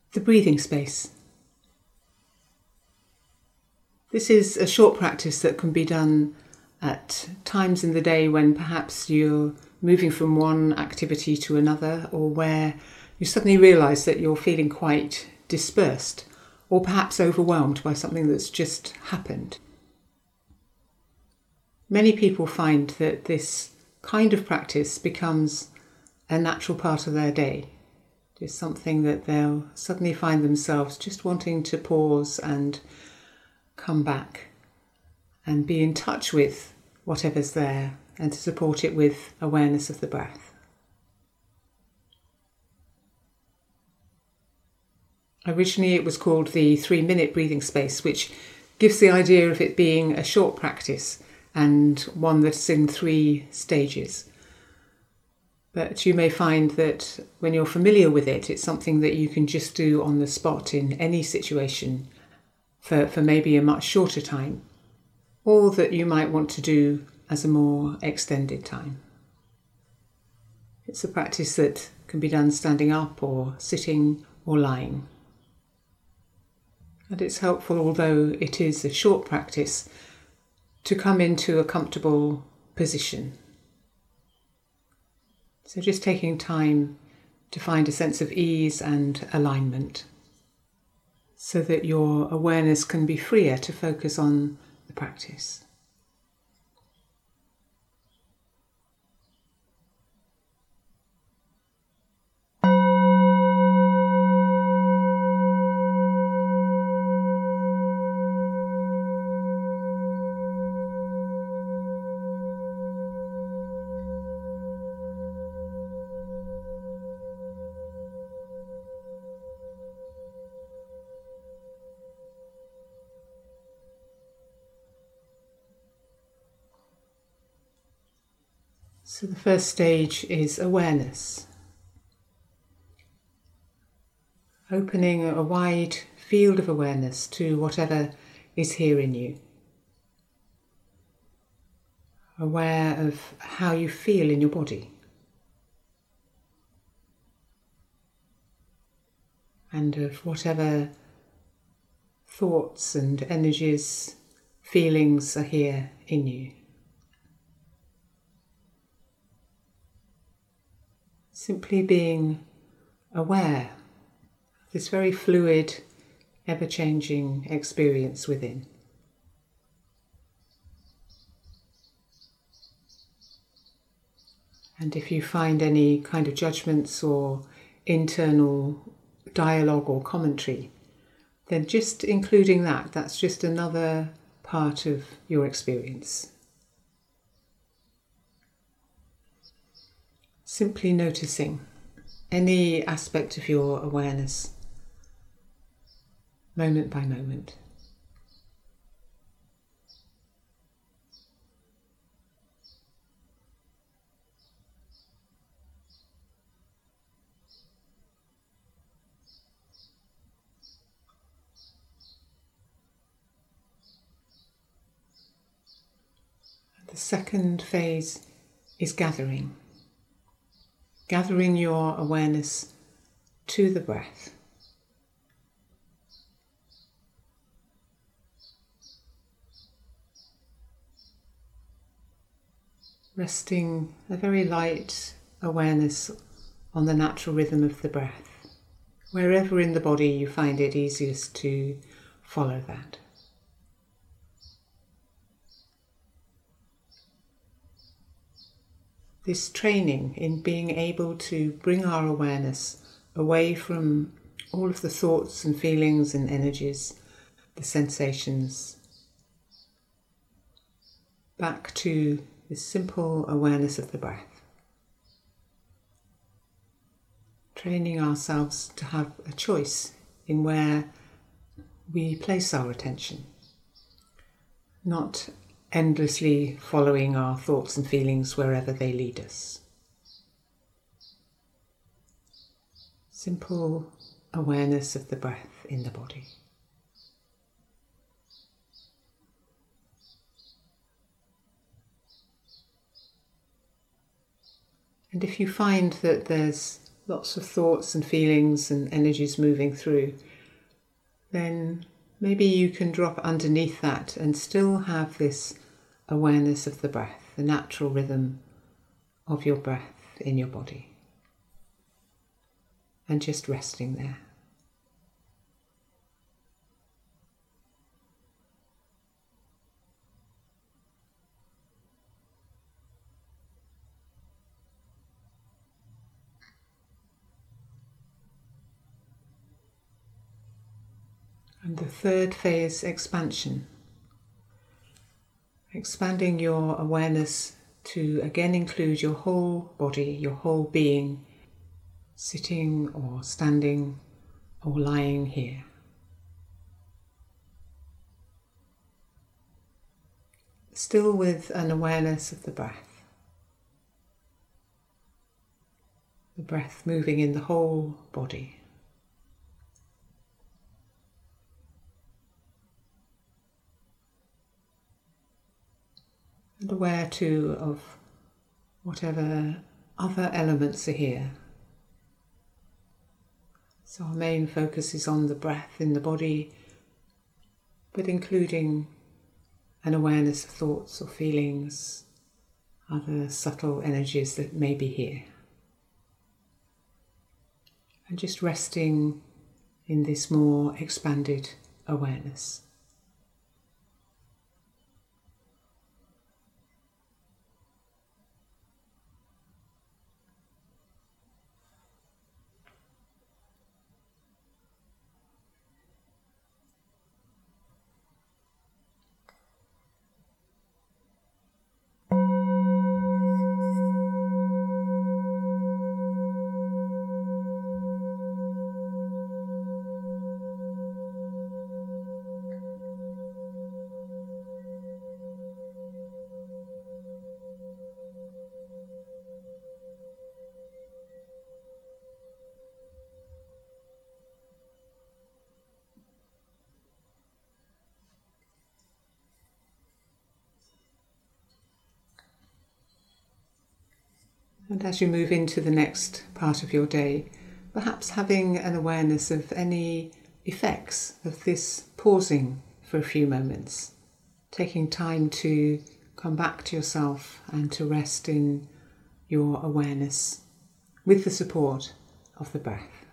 The breathing space. This is a short practice that can be done at times in the day when perhaps you're moving from one activity to another, or where you suddenly realise that you're feeling quite dispersed or perhaps overwhelmed by something that's just happened. Many people find that this kind of practice becomes a natural part of their day. It's something that they'll suddenly find themselves just wanting to pause and come back and be in touch with whatever's there, and to support it with awareness of the breath. Originally it was called the 3-minute breathing space, which gives the idea of it being a short practice and one that's in 3 stages. But you may find that when you're familiar with it, it's something that you can just do on the spot in any situation for maybe a much shorter time, or that you might want to do as a more extended time. It's a practice that can be done standing up or sitting or lying. And it's helpful, although it is a short practice, to come into a comfortable position. So just taking time to find a sense of ease and alignment, so that your awareness can be freer to focus on the practice. So the first stage is awareness. Opening a wide field of awareness to whatever is here in you. Aware of how you feel in your body. And of whatever thoughts and energies, feelings are here in you. Simply being aware of this very fluid, ever-changing experience within. And if you find any kind of judgments or internal dialogue or commentary, then just including that's just another part of your experience. Simply noticing any aspect of your awareness, moment by moment. The second phase is gathering. Gathering your awareness to the breath. Resting a very light awareness on the natural rhythm of the breath. Wherever in the body you find it easiest to follow that. This training in being able to bring our awareness away from all of the thoughts and feelings and energies, the sensations, back to this simple awareness of the breath. Training ourselves to have a choice in where we place our attention, not endlessly following our thoughts and feelings wherever they lead us. Simple awareness of the breath in the body. And if you find that there's lots of thoughts and feelings and energies moving through, then maybe you can drop underneath that and still have this awareness of the breath, the natural rhythm of your breath in your body, and just resting there. And the third phase, expansion. Expanding your awareness to again include your whole body, your whole being, sitting or standing or lying here. Still with an awareness of the breath. The breath moving in the whole body. And aware too of whatever other elements are here. So our main focus is on the breath in the body, but including an awareness of thoughts or feelings, other subtle energies that may be here. And just resting in this more expanded awareness. And as you move into the next part of your day, perhaps having an awareness of any effects of this pausing for a few moments, taking time to come back to yourself and to rest in your awareness with the support of the breath.